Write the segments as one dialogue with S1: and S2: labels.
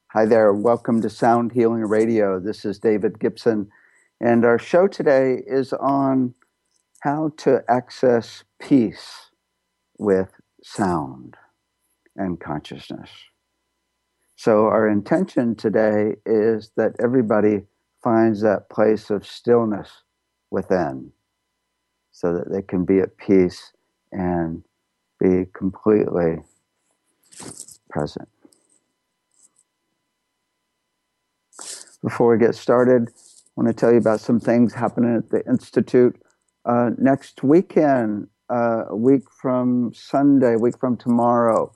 S1: Hi there. Welcome to Sound Healing Radio. This is David Gibson, and our show today is on how to access peace with sound and consciousness. So, our intention today is that everybody finds that place of stillness within so that they can be at peace and be completely present. Before we get started, I want to tell you about some things happening at the Institute. Next weekend, a week from Sunday, a week from tomorrow,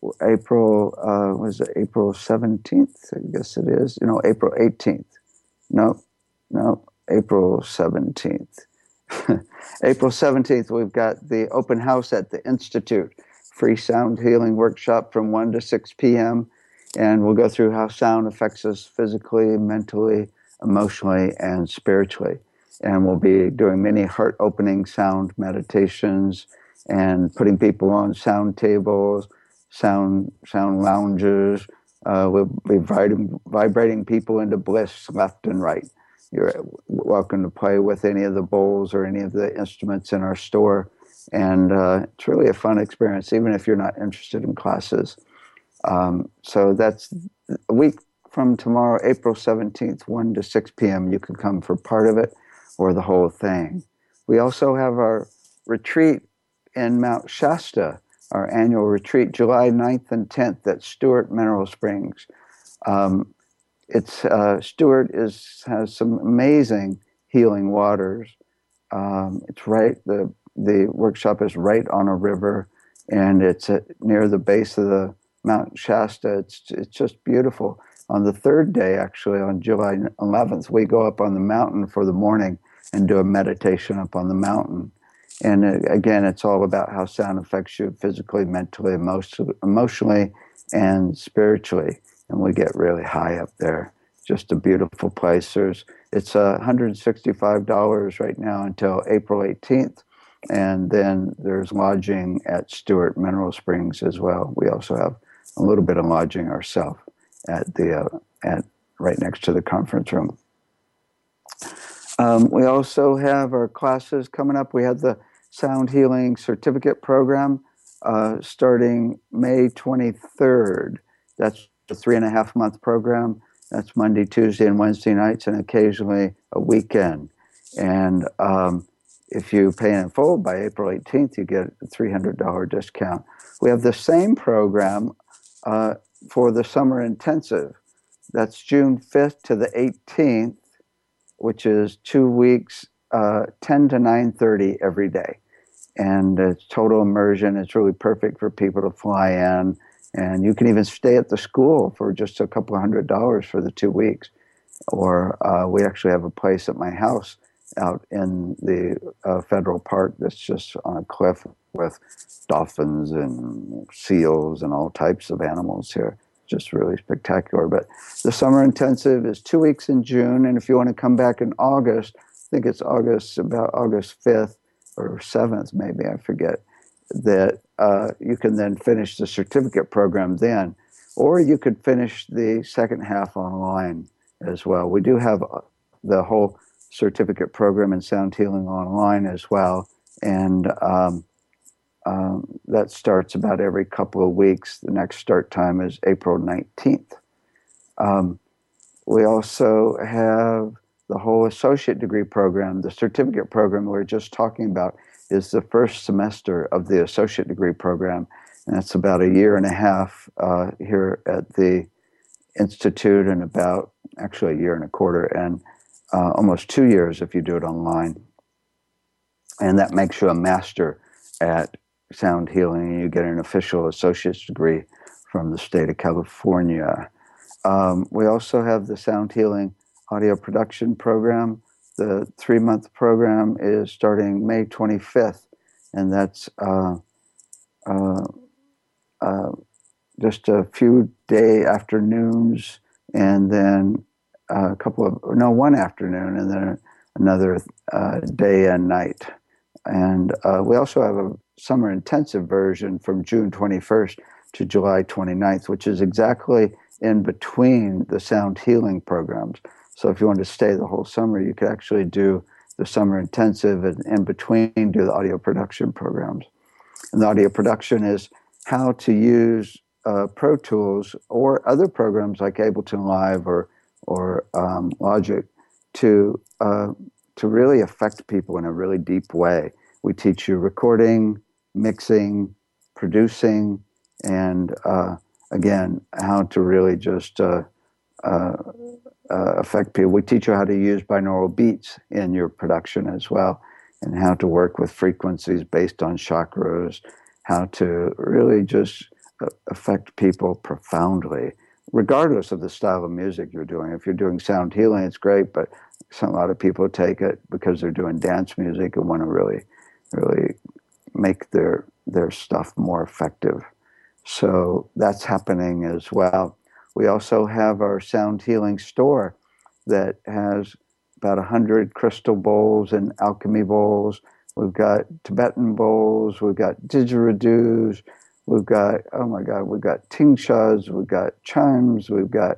S1: April 17th? I guess it is. April 18th. No, April 17th. April 17th, we've got the open house at the Institute, free sound healing workshop from 1 to 6 p.m. And we'll go through how sound affects us physically, mentally, emotionally, and spiritually. And we'll be doing many heart-opening sound meditations and putting people on sound tables, sound lounges. We'll be vibrating people into bliss left and right. You're welcome to play with any of the bowls or any of the instruments in our store. And it's really a fun experience, even if you're not interested in classes. So that's a week from tomorrow, April 17th, 1 to 6 p.m. You can come for part of it or the whole thing. We also have our retreat in Mount Shasta, our annual retreat, July 9th and 10th at Stewart Mineral Springs. Stewart has some amazing healing waters. It's right, the workshop is right on a river, and it's near the base of the Mount Shasta. It's just beautiful. On the third day, actually, on July 11th, we go up on the mountain for the morning and do a meditation up on the mountain. And again, it's all about how sound affects you physically, mentally, emotionally, and spiritually. And we get really high up there. Just a beautiful place. It's $165 right now until April 18th. And then there's lodging at Stewart Mineral Springs as well. We also have a little bit of lodging ourselves at right next to the conference room. We also have our classes coming up. We have the Sound Healing Certificate Program starting May 23rd. That's a 3.5-month program. That's Monday, Tuesday, and Wednesday nights, and occasionally a weekend. And if you pay in full by April 18th, you get a $300 discount. We have the same program for the summer intensive. That's June 5th to the 18th, which is 2 weeks, 10 to 9:30 every day. And it's total immersion. It's really perfect for people to fly in. And you can even stay at the school for just a couple of $100 for the 2 weeks. Or we actually have a place at my house out in the federal park that's just on a cliff with dolphins and seals and all types of animals here. Just really spectacular. But the summer intensive is 2 weeks in June. And if you want to come back in August, I think it's about August 5th or 7th, maybe, I forget, that you can then finish the certificate program then. Or you could finish the second half online as well. We do have the whole certificate program in sound healing online as well. And that starts about every couple of weeks. The next start time is April 19th. We also have the whole associate degree program. The certificate program we were just talking about is the first semester of the associate degree program. And that's about a year and a half here at the Institute, and about actually a year and a quarter, and almost 2 years if you do it online. And that makes you a master at sound healing, and you get an official associate's degree from the state of California. We also have the Sound Healing Audio Production Program. The 3-month program is starting May 25th, and that's just a few day afternoons, and then one afternoon, and then another day and night. And we also have a summer intensive version from June 21st to July 29th, which is exactly in between the sound healing programs. So if you want to stay the whole summer, you could actually do the summer intensive and in between do the audio production programs. And the audio production is how to use Pro Tools or other programs like Ableton Live or Logic to really affect people in a really deep way. We teach you recording, mixing, producing, and again, how to really just affect people. We teach you how to use binaural beats in your production as well, and how to work with frequencies based on chakras, how to really just affect people profoundly, regardless of the style of music you're doing. If you're doing sound healing, it's great, but a lot of people take it because they're doing dance music and want to really, really make their stuff more effective. So that's happening as well. We also have our sound healing store that has about 100 crystal bowls and alchemy bowls. We've got Tibetan bowls. We've got didgeridoos. We've got, oh my God, we've got tingshas. We've got chimes. We've got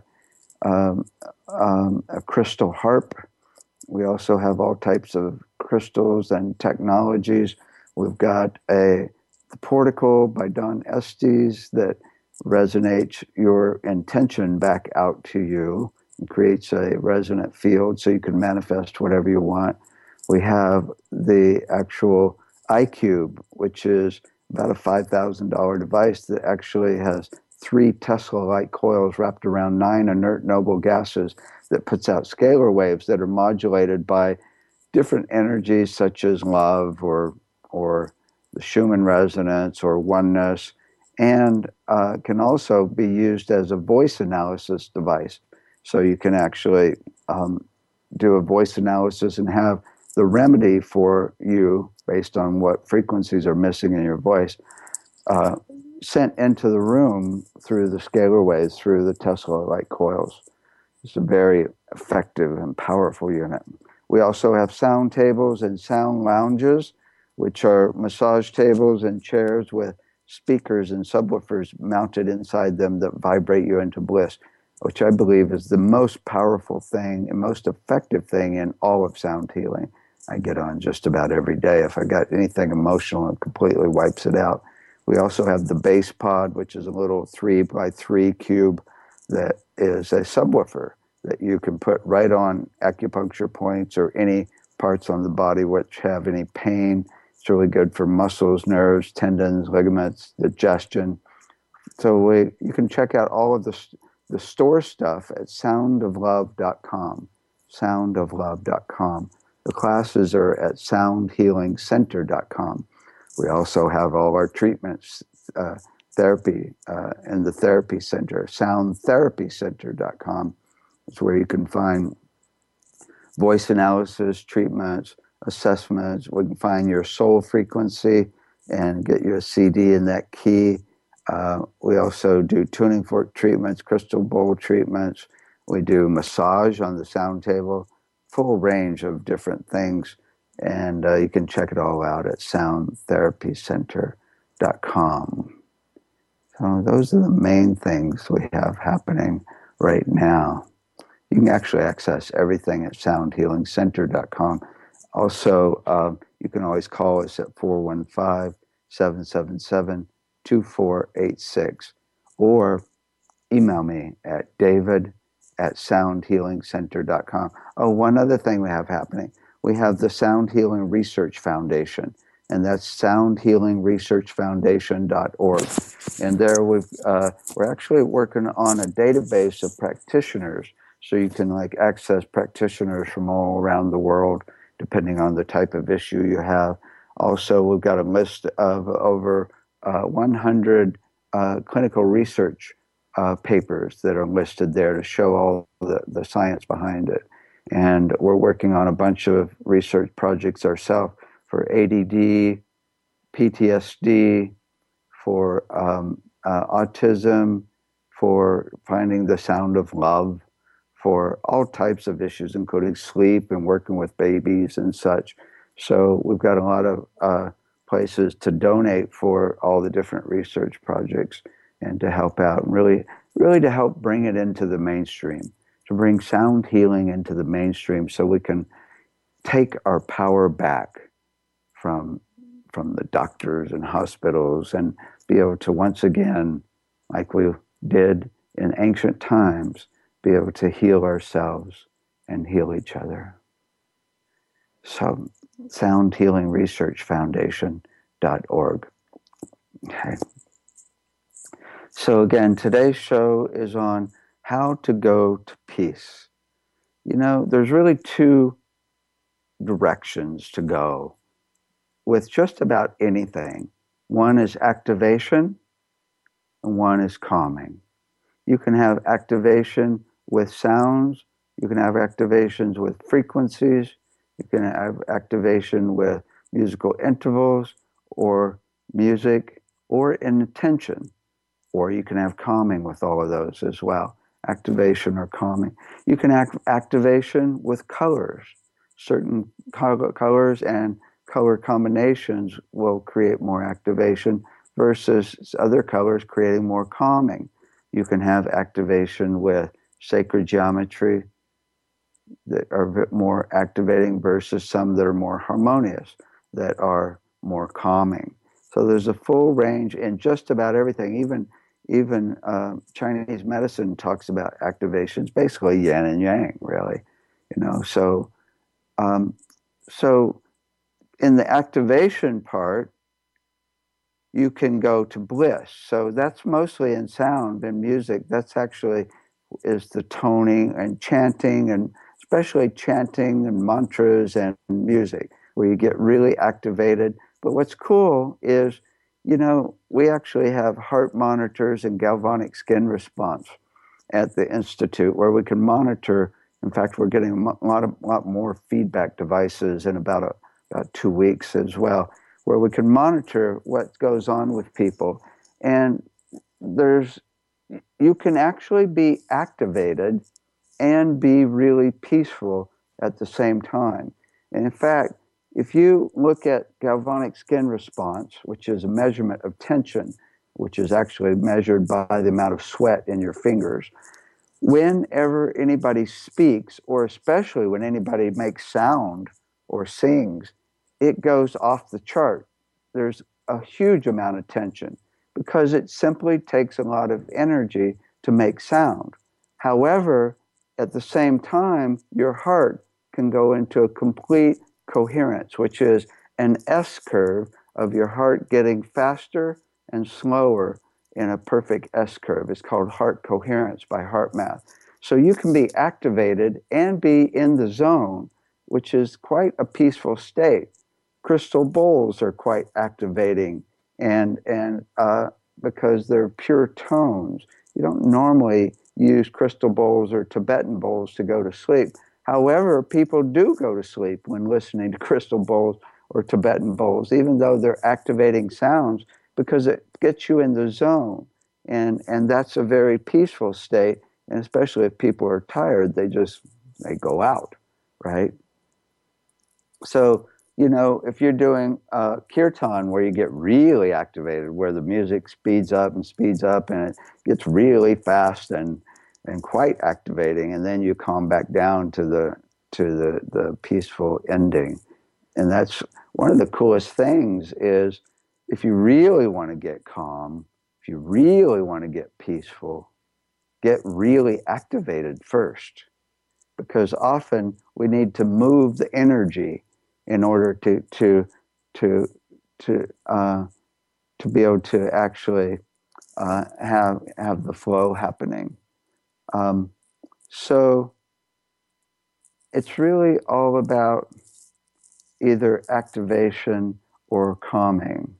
S1: a crystal harp. We also have all types of crystals and technologies. We've got the Porticle by Don Estes that resonates your intention back out to you and creates a resonant field so you can manifest whatever you want. We have the actual iCube, which is about a $5,000 device that actually has 3 Tesla-like coils wrapped around 9 inert noble gases that puts out scalar waves that are modulated by different energies such as love or the Schumann resonance or oneness, and can also be used as a voice analysis device. So you can actually do a voice analysis and have the remedy for you based on what frequencies are missing in your voice sent into the room through the scalar waves, through the Tesla-like coils. It's a very effective and powerful unit. We also have sound tables and sound lounges, which are massage tables and chairs with speakers and subwoofers mounted inside them that vibrate you into bliss, which I believe is the most powerful thing and most effective thing in all of sound healing. I get on just about every day. If I got anything emotional, it completely wipes it out. We also have the bass pod, which is a little 3x3 cube that is a subwoofer that you can put right on acupuncture points or any parts on the body which have any pain. It's really good for muscles, nerves, tendons, ligaments, digestion. So you can check out all of the store stuff at soundoflove.com, soundoflove.com. The classes are at soundhealingcenter.com. We also have all our treatments, therapy in the therapy center, soundtherapycenter.com. It's where you can find voice analysis, treatments, assessments. We can find your soul frequency and get you a CD in that key. We also do tuning fork treatments, crystal bowl treatments. We do massage on the sound table, full range of different things. And you can check it all out at soundtherapycenter.com. So those are the main things we have happening right now. You can actually access everything at soundhealingcenter.com. Also, you can always call us at 415-777-2486 or email me at david@soundhealingcenter.com. Oh, one other thing we have happening. We have the Sound Healing Research Foundation, and that's soundhealingresearchfoundation.org. And there we're actually working on a database of practitioners, so you can access practitioners from all around the world, depending on the type of issue you have. Also, we've got a list of over 100 clinical research papers that are listed there to show all the science behind it. And we're working on a bunch of research projects ourselves for ADD, PTSD, for autism, for finding the sound of love, for all types of issues, including sleep and working with babies and such. So we've got a lot of places to donate for all the different research projects. and to help out, really to help bring it into the mainstream, to bring sound healing into the mainstream so we can take our power back from the doctors and hospitals and be able to once again, like we did in ancient times, be able to heal ourselves and heal each other. So, soundhealingresearchfoundation.org. Okay. So again, today's show is on how to go to peace. You know, there's really two directions to go with just about anything. One is activation and one is calming. You can have activation with sounds, you can have activations with frequencies, you can have activation with musical intervals or music or intention, or you can have calming with all of those as well. Activation or calming. You can have activation with colors. Certain colors and color combinations will create more activation versus other colors creating more calming. You can have activation with sacred geometry that are a bit more activating versus some that are more harmonious, that are more calming. So there's a full range in just about everything. Even Chinese medicine talks about activations, basically yin and yang, really. You know, um, so in the activation part, you can go to bliss. So that's mostly in sound and music. That's actually is the toning and chanting, and especially chanting and mantras and music, where you get really activated. But what's cool is, you know, we actually have heart monitors and galvanic skin response at the Institute where we can monitor. In fact, we're getting a lot more feedback devices in about 2 weeks as well, where we can monitor what goes on with people. And you can actually be activated and be really peaceful at the same time. And in fact, if you look at galvanic skin response, which is a measurement of tension, which is actually measured by the amount of sweat in your fingers, whenever anybody speaks, or especially when anybody makes sound or sings, it goes off the chart. There's a huge amount of tension because it simply takes a lot of energy to make sound. However, at the same time, your heart can go into a complete coherence, which is an S curve of your heart getting faster and slower in a perfect S curve. It's called heart coherence by HeartMath. So you can be activated and be in the zone, which is quite a peaceful state. Crystal bowls are quite activating, and because they're pure tones. You don't normally use crystal bowls or Tibetan bowls to go to sleep. However, people do go to sleep when listening to crystal bowls or Tibetan bowls, even though they're activating sounds, because it gets you in the zone. And that's a very peaceful state. And especially if people are tired, they go out, right? So, you know, if you're doing kirtan where you get really activated, where the music speeds up and it gets really fast and quite activating, and then you calm back down to the peaceful ending. And that's one of the coolest things is if you really want to get calm, if you really want to get peaceful, get really activated first, because often we need to move the energy in order to be able to actually have the flow happening. So it's really all about either activation or calming.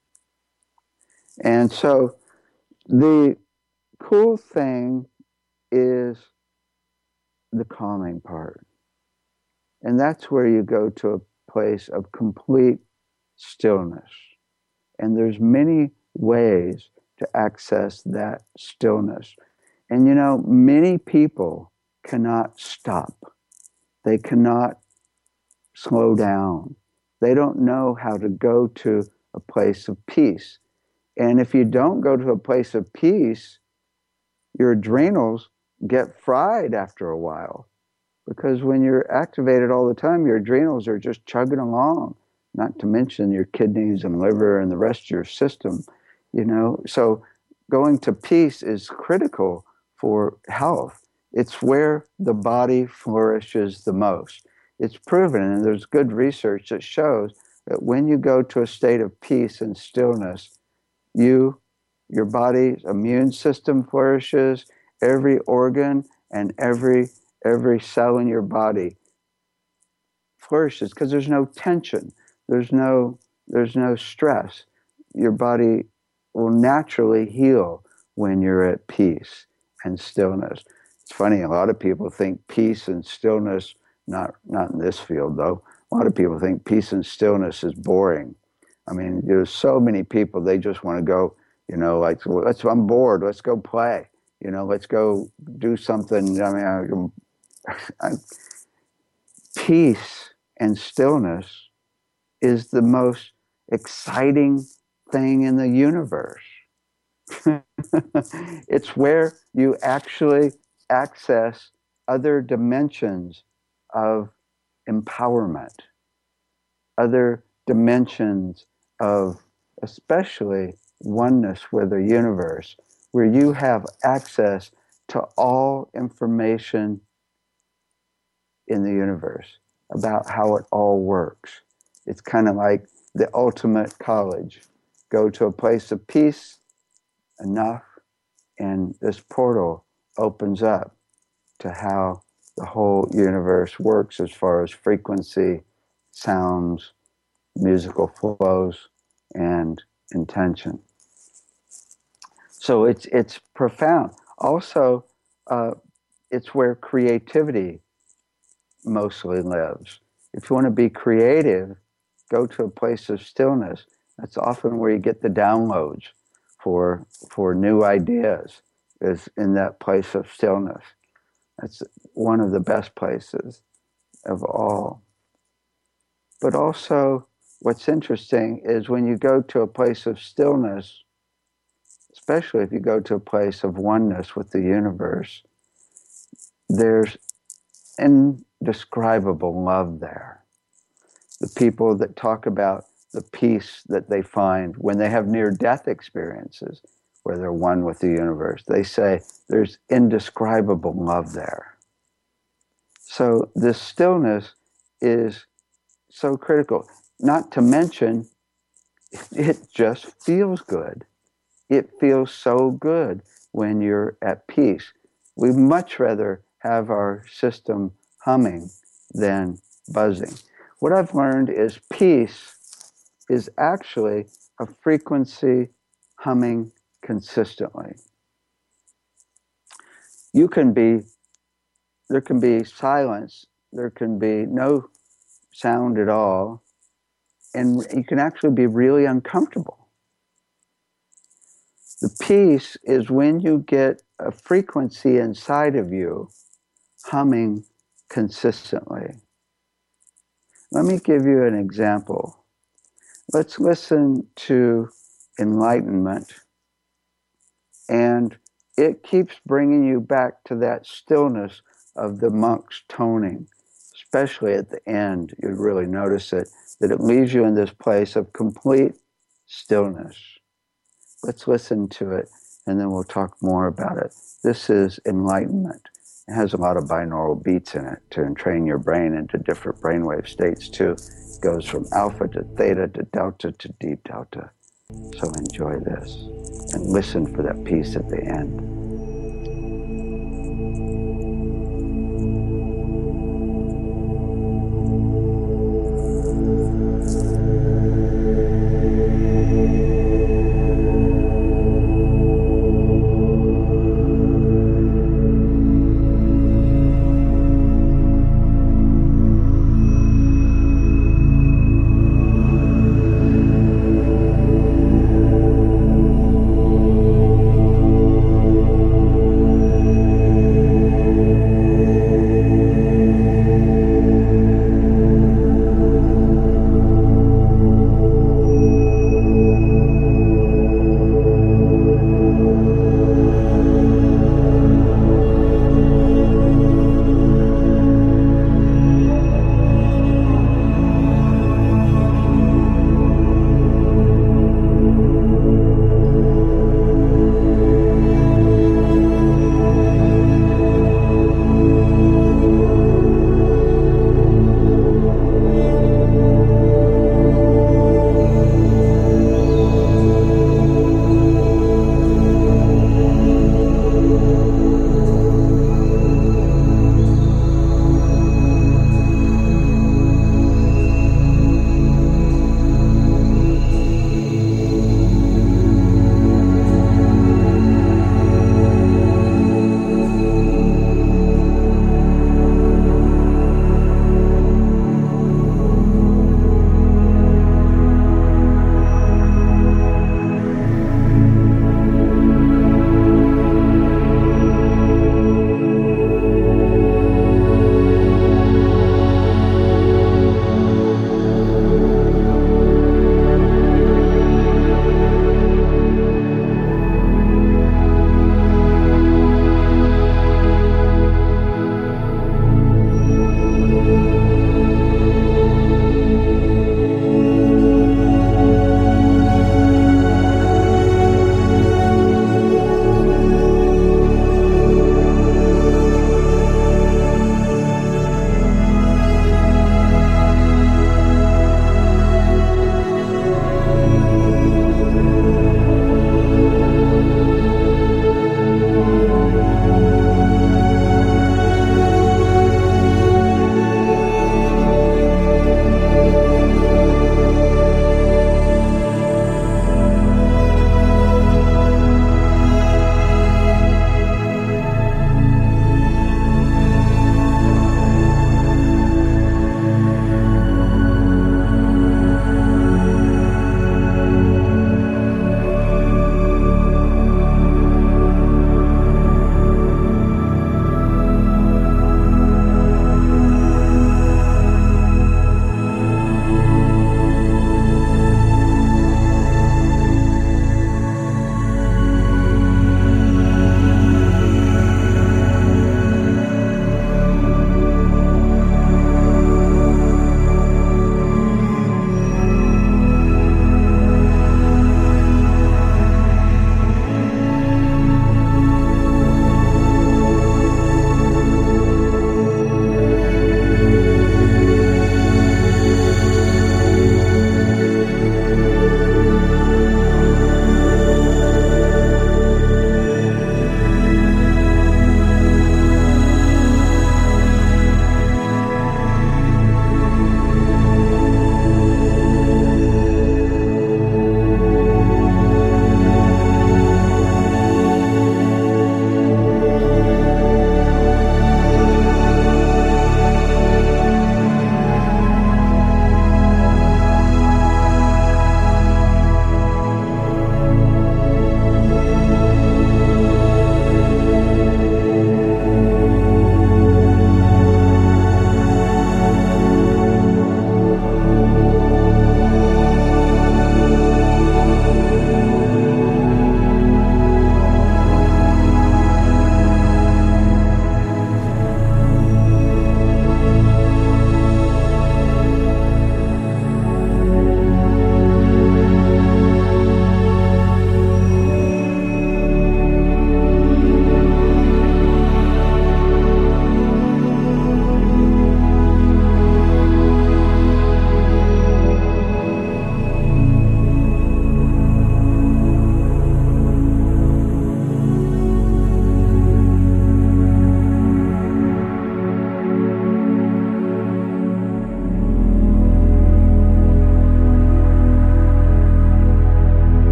S1: And so the cool thing is the calming part. And that's where you go to a place of complete stillness. And there's many ways to access that stillness. And you know, many people cannot stop. They cannot slow down. They don't know how to go to a place of peace. And if you don't go to a place of peace, your adrenals get fried after a while. Because when you're activated all the time, your adrenals are just chugging along, not to mention your kidneys and liver and the rest of your system, you know. So going to peace is critical for health. It's where the body flourishes the most. It's proven, and there's good research that shows that when you go to a state of peace and stillness, your body's immune system flourishes, every organ and every cell in your body flourishes because there's no tension, there's no stress. Your body will naturally heal when you're at peace and stillness. It's funny, a lot of people think peace and stillness, not in this field though, a lot of people think peace and stillness is boring. I mean, there's so many people, they just want to go, you know, like, I'm bored, let's go play, you know, let's go do something. I mean, peace and stillness is the most exciting thing in the universe. It's where you actually access other dimensions of empowerment, other dimensions of especially oneness with the universe, where you have access to all information in the universe about how it all works. It's kind of like the ultimate college. Go to a place of peace enough, and this portal opens up to how the whole universe works as far as frequency, sounds, musical flows, and intention. So it's profound. Also, it's where creativity mostly lives. If you want to be creative, go to a place of stillness. That's often where you get the downloads for new ideas, is in that place of stillness. That's one of the best places of all. But also, what's interesting is when you go to a place of stillness, especially if you go to a place of oneness with the universe, there's indescribable love there. The people that talk about the peace that they find when they have near-death experiences, where they're one with the universe, they say there's indescribable love there. So this stillness is so critical. Not to mention, it just feels good. It feels so good when you're at peace. We'd much rather have our system humming than buzzing. What I've learned is peace is actually a frequency humming consistently. There can be silence, there can be no sound at all, and you can actually be really uncomfortable. The peace is when you get a frequency inside of you humming consistently. Let me give you an example. Let's listen to enlightenment, and it keeps bringing you back to that stillness of the monk's toning, especially at the end. You'd really notice it, that it leaves you in this place of complete stillness. Let's listen to it, and then we'll talk more about it. This is enlightenment. It has a lot of binaural beats in it to entrain your brain into different brainwave states too. It goes from alpha to theta to delta to deep delta. So enjoy this and listen for that peace at the end.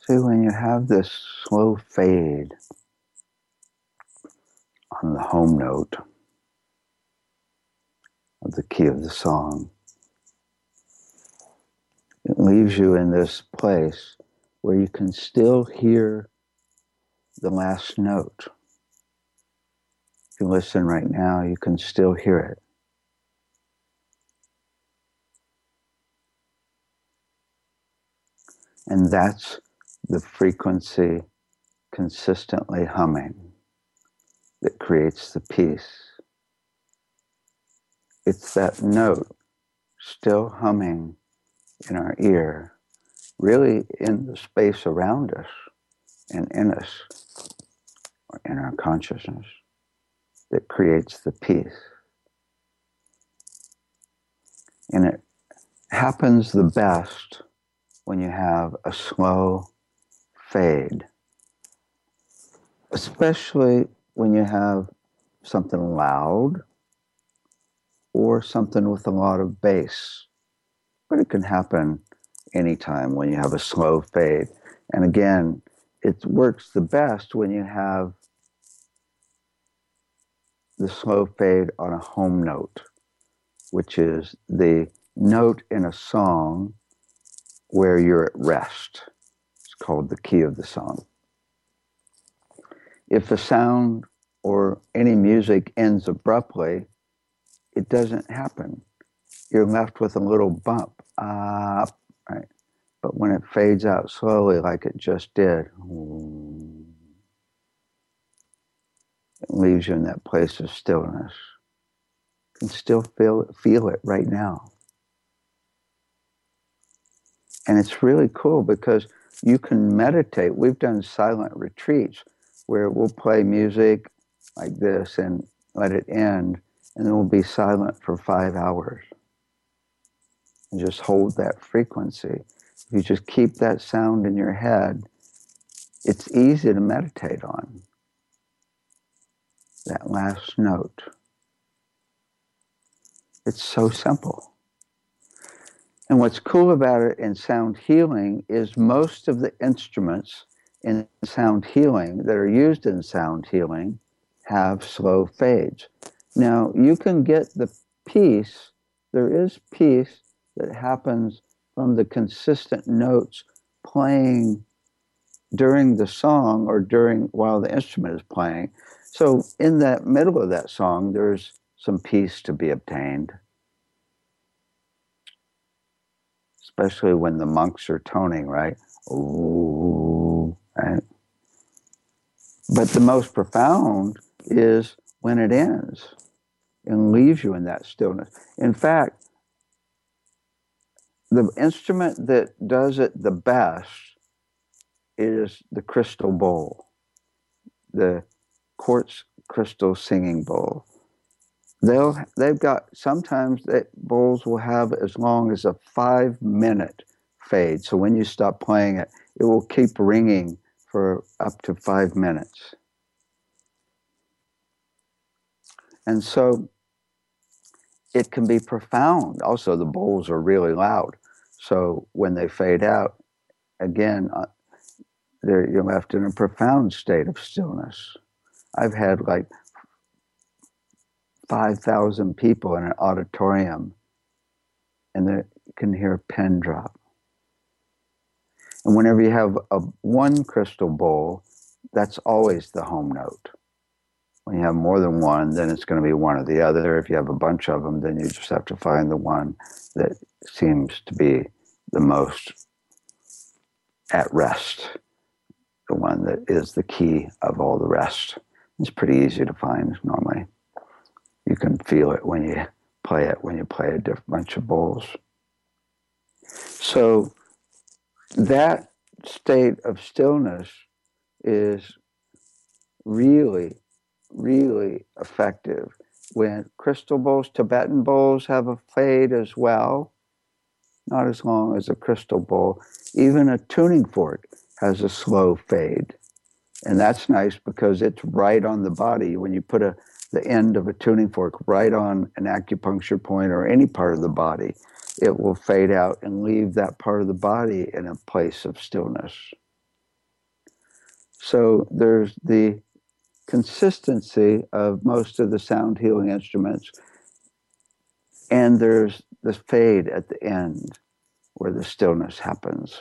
S1: See, when you have this slow fade on the home note of the key of the song, it leaves you in this place where you can still hear the last note. If you listen right now, you can still hear it. And that's the frequency consistently humming that creates the peace. It's that note still humming in our ear, really in the space around us and in us, or in our consciousness, that creates the peace. And it happens the best when you have a slow fade, especially when you have something loud or something with a lot of bass. But it can happen anytime when you have a slow fade. And again, it works the best when you have the slow fade on a home note, which is the note in a song where you're at rest. It's called the key of the song. If a sound or any music ends abruptly, it doesn't happen. You're left with a little bump, right? But when it fades out slowly, like it just did, it leaves you in that place of stillness. You can still feel it right now. And it's really cool because you can meditate. We've done silent retreats where we'll play music like this and let it end, and then we'll be silent for 5 hours and just hold that frequency. If you just keep that sound in your head, it's easy to meditate on that last note. It's so simple. And what's cool about it in sound healing is most of the instruments in sound healing that are used in sound healing have slow fades. Now, you can get the peace, there is peace that happens from the consistent notes playing during the song or while the instrument is playing. So in that middle of that song, there's some peace to be obtained, especially when the monks are toning, right? Ooh, right? But the most profound is when it ends and leaves you in that stillness. In fact, the instrument that does it the best is the crystal bowl, the quartz crystal singing bowl. They've got, sometimes that bowls will have as long as a 5-minute fade. So when you stop playing it, it will keep ringing for up to 5 minutes. And so it can be profound. Also, the bowls are really loud. So when they fade out, again, you're left in a profound state of stillness. I've had like 5,000 people in an auditorium, and you can hear a pin drop. And whenever you have one crystal bowl, that's always the home note. When you have more than one, then it's going to be one or the other. If you have a bunch of them, then you just have to find the one that seems to be the most at rest, the one that is the key of all the rest. It's pretty easy to find normally. You can feel it when you play a different bunch of bowls. So that state of stillness is really, really effective. When crystal bowls, Tibetan bowls have a fade as well, not as long as a crystal bowl. Even a tuning fork has a slow fade. And that's nice because it's right on the body. When you put the end of a tuning fork right on an acupuncture point or any part of the body, it will fade out and leave that part of the body in a place of stillness. So there's the consistency of most of the sound healing instruments, and there's the fade at the end where the stillness happens.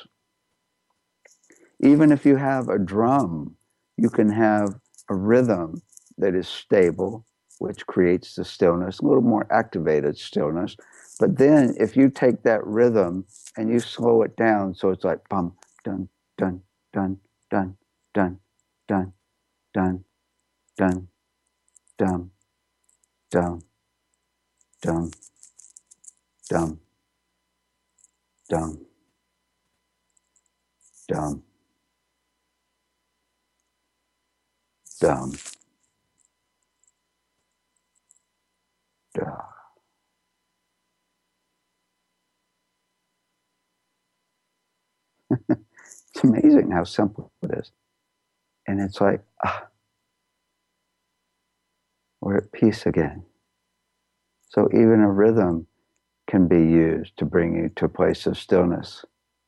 S1: Even if you have a drum, you can have a rhythm that is stable, which creates the stillness, a little more activated stillness. But then if you take that rhythm and you slow it down, so it's like bum, dun, dun, dun, dun, dun, dun, dun, dun, dum, dum, dum, dum, dum, dum, dum, dum. It's amazing how simple it is. And it's like, we're at peace again. So even a rhythm can be used to bring you to a place of stillness.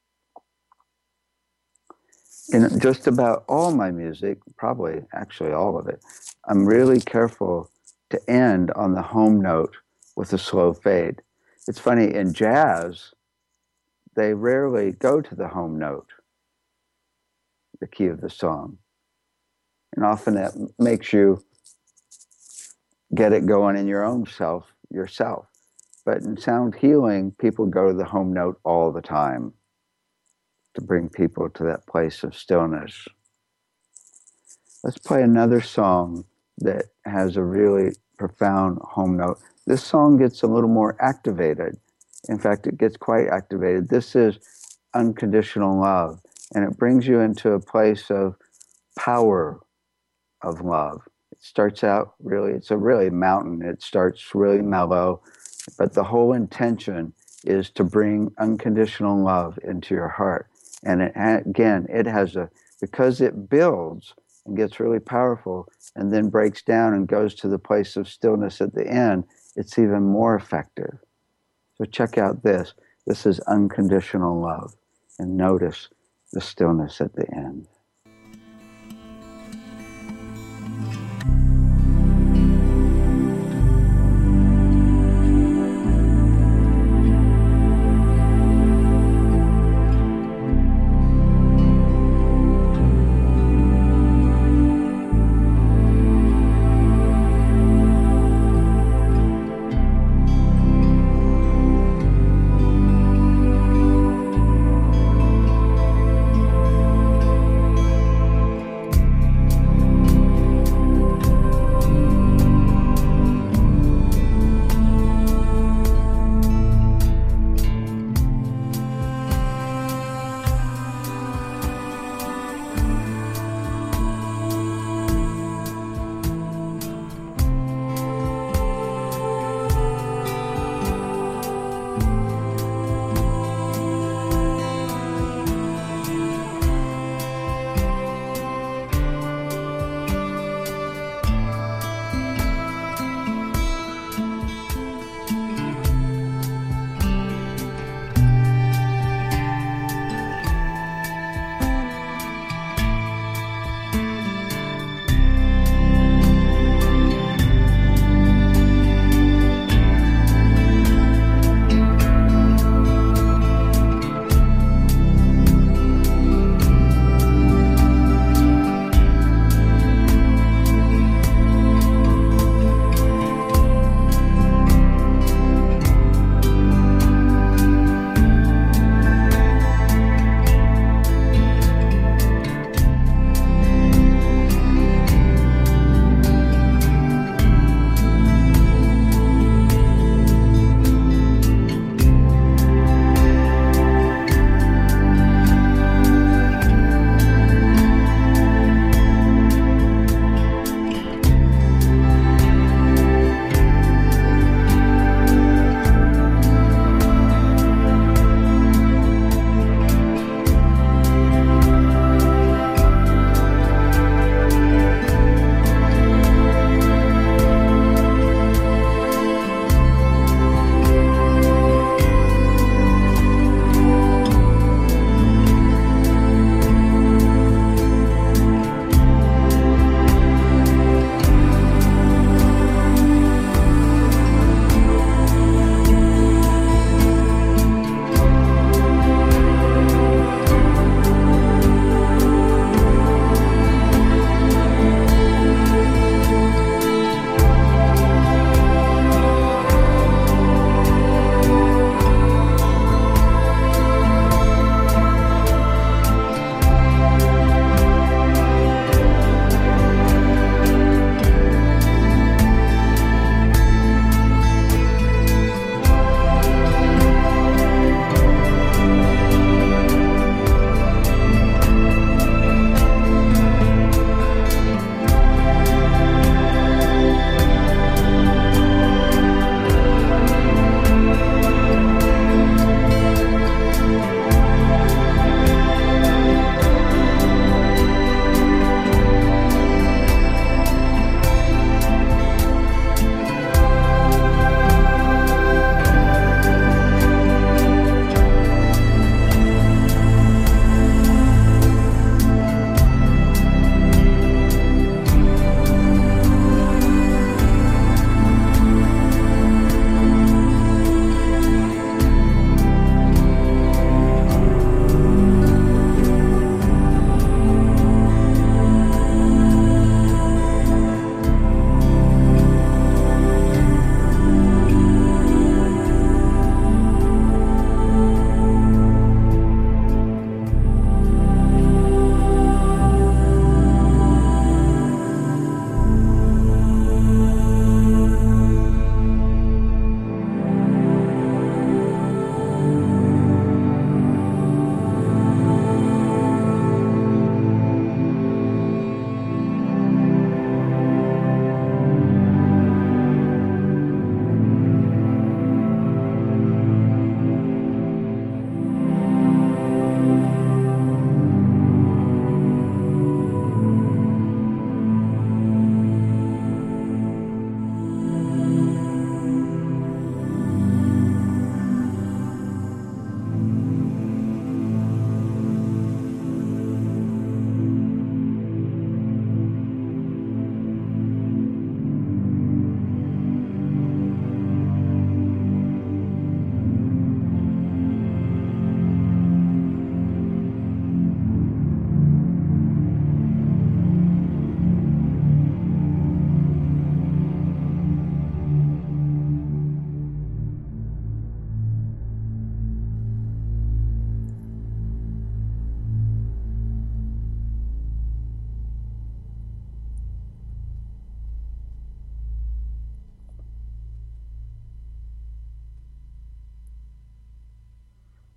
S1: In just about all my music, probably actually all of it, I'm really careful to end on the home note with a slow fade. It's funny, in jazz, they rarely go to the home note, the key of the song. And often that makes you get it going in your own self, yourself. But in sound healing, people go to the home note all the time to bring people to that place of stillness. Let's play another song that has a really profound home note. This song gets a little more activated. In fact, it gets quite activated. This is Unconditional Love, and it brings you into a place of power of love. It starts out really, it's a really mountain. It starts really mellow, but the whole intention is to bring unconditional love into your heart. And again, it has because it builds and gets really powerful and then breaks down and goes to the place of stillness at the end, it's even more effective. So check out this. This is Unconditional Love, and notice the stillness at the end.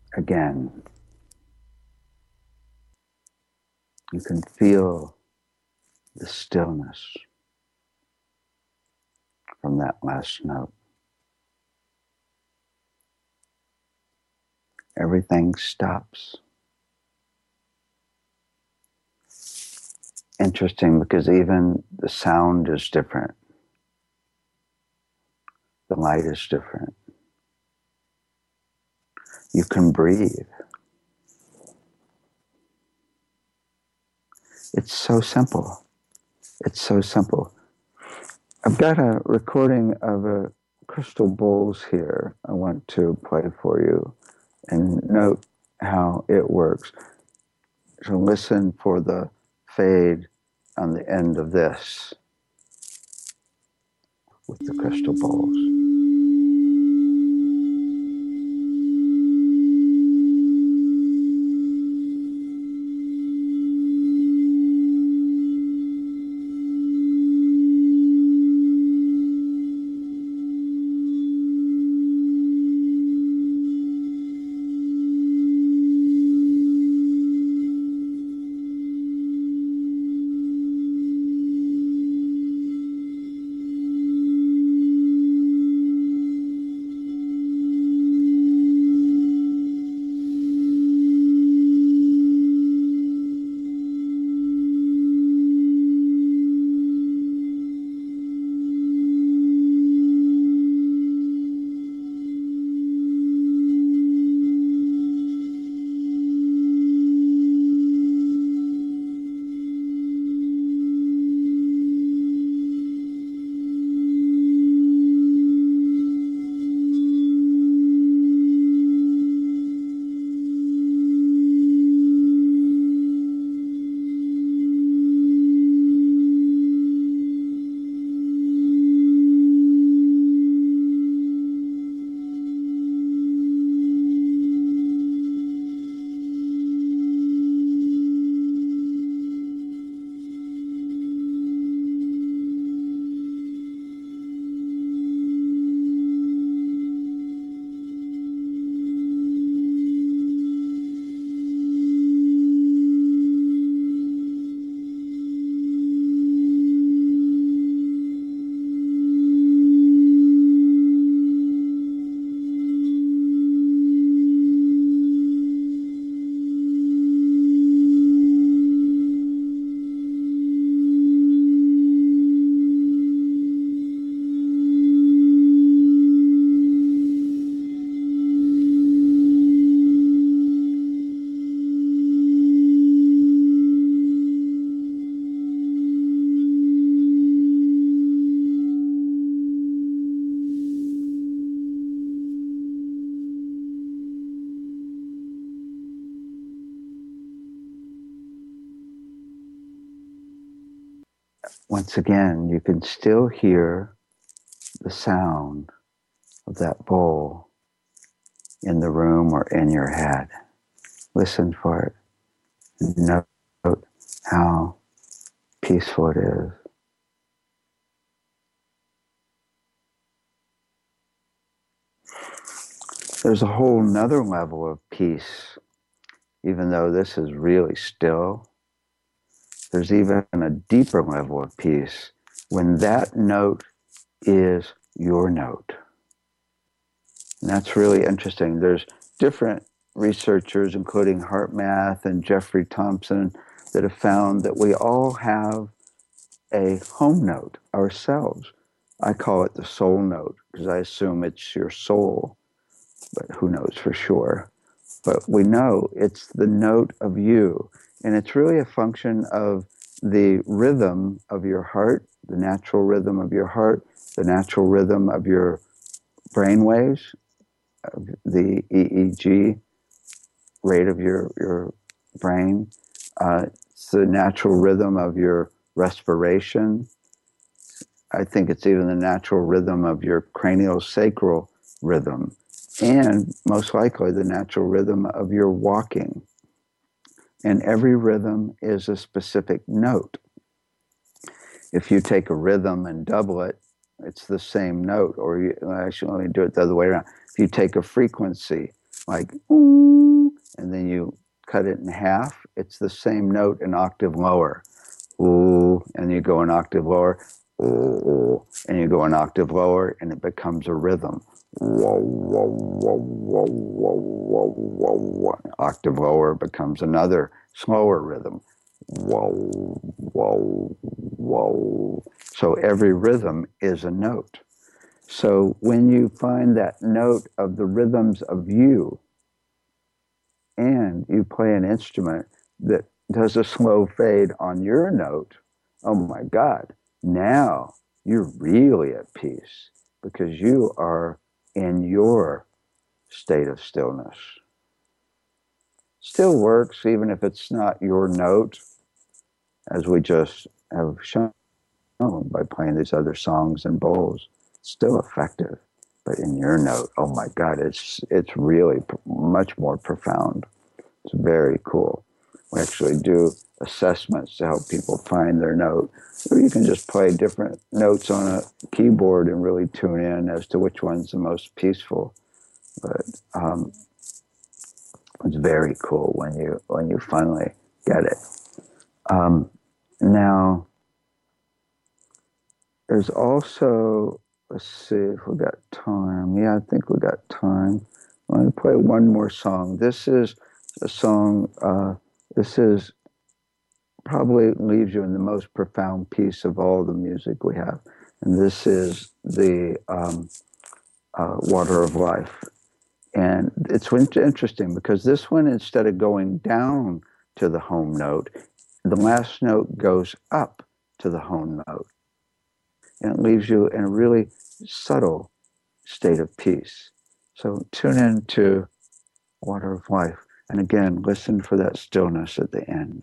S1: again. You can feel the stillness from that last note. Everything stops. Interesting, because even the sound is different. The light is different. You can breathe. It's so simple. It's so simple. I've got a recording of a crystal bowls here I want to play for you and note how it works. So listen for the fade on the end of this with the crystal bowls. Once again, you can still hear the sound of that bowl in the room or in your head. Listen for it. Note how peaceful it is. There's a whole nother level of peace, even though this is really still. There's even a deeper level of peace when that note is your note. And that's really interesting. There's different researchers, including HeartMath and Jeffrey Thompson, that have found that we all have a home note ourselves. I call it the soul note because I assume it's your soul, but who knows for sure. But we know it's the note of you. And it's really a function of the rhythm of your heart, the natural rhythm of your heart, the natural rhythm of your brain waves, of the EEG rate of your brain. It's the natural rhythm of your respiration. I think it's even the natural rhythm of your craniosacral rhythm, and most likely the natural rhythm of your walking. And every rhythm is a specific note. If you take a rhythm and double it, it's the same note. Or actually, let me do it the other way around. If you take a frequency like ooh, and then you cut it in half, it's the same note an octave lower. Ooh, and you go an octave lower, ooh, and you go an octave lower, and it becomes a rhythm. Whoa, whoa, whoa, whoa, whoa, whoa, whoa, whoa. Octave lower becomes another slower rhythm. Whoa, whoa, whoa. So every rhythm is a note. So when you find that note of the rhythms of you, and you play an instrument that does a slow fade on your note, oh my God, now you're really at peace because you are in your state of stillness. Still works even if it's not your note, as we just have shown by playing these other songs and bowls. Still effective, but in your note, oh my God, it's really much more profound. It's very cool. We actually do assessments to help people find their note. Or you can just play different notes on a keyboard and really tune in as to which one's the most peaceful. But it's very cool when you finally get it. Now, there's also, let's see if we got time. Yeah, I think we got time. I'm going to play one more song. This is a song, this is probably leaves you in the most profound piece of all the music we have. And this is the Water of Life. And it's interesting because this one, instead of going down to the home note, the last note goes up to the home note. And it leaves you in a really subtle state of peace. So tune in to Water of Life. And again, listen for that stillness at the end.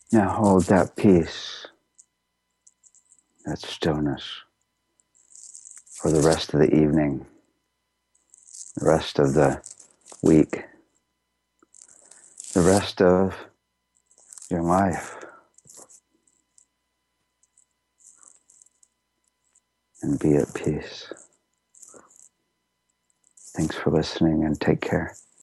S1: Now hold that peace, that stillness for the rest of the evening, the rest of the week, the rest of your life. And be at peace. Thanks for listening and take care.